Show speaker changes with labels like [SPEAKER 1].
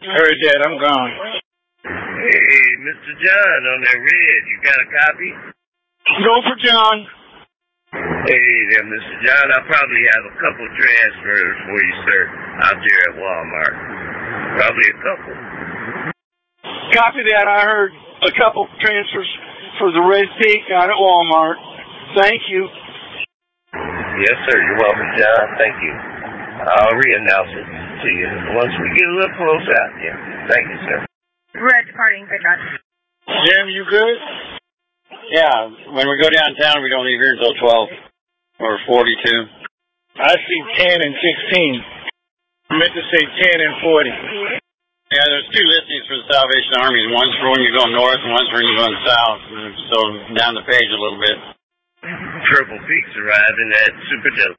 [SPEAKER 1] Heard that. I'm gone.
[SPEAKER 2] Hey, Mr. John, on that red, you got a copy?
[SPEAKER 1] Go for John.
[SPEAKER 2] Hey there, Mr. John. I probably have a couple transfers for you, sir, out there at Walmart. Probably a couple.
[SPEAKER 1] Copy that. I heard a couple transfers for the Red Peak out at Walmart. Thank you.
[SPEAKER 2] Yes, sir. You're welcome, John. Thank you. I'll re-announce it to you once we get a little close out here. Thank you, sir.
[SPEAKER 3] Red departing pickup.
[SPEAKER 1] Jim, you good?
[SPEAKER 4] Yeah, when we go downtown, we don't leave here until 12 or 42.
[SPEAKER 1] I see 10 and 16. I meant to say 10 and 40.
[SPEAKER 4] Yeah, there's two listings for the Salvation Army. One's for when you're going north and one's for when you're going south. So down the page a little bit.
[SPEAKER 2] Purple Peaks arriving at Super Dope.